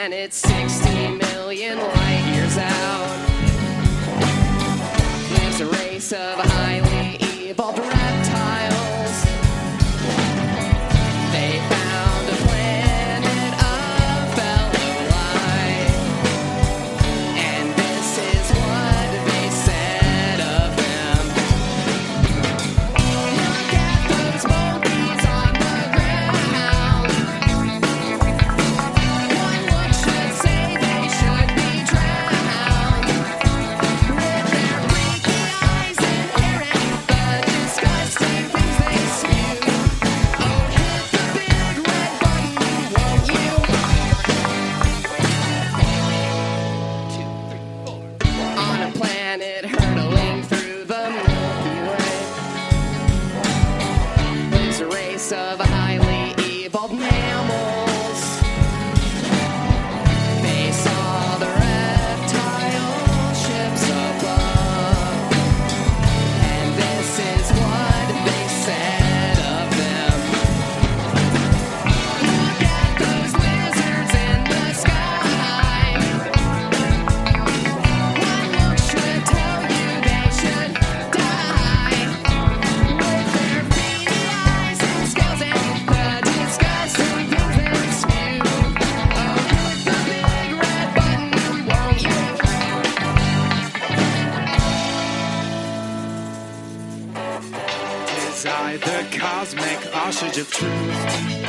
planet 60 million light years out lives a race of highly evolved reptiles. They found a planet of fellow life, and this is what they said of them. Look at those monkeys on the ground. One look should say they should be drowned. With their freaky eyes and hair and the disgusting things they spew. Oh, hit the big red button, won't you? 2, 3, 4. On a planet hurtling through the Milky Way lives a race of highly evolved mammals. They saw the reptile ships above, and this is what they said of them. Look at those lizards in the sky. One look should tell you they should die. With their beady eyes and scales and the disgusting things they spew. Oh, hit the big red button, won't you? Is I the cosmic ostrich of truth?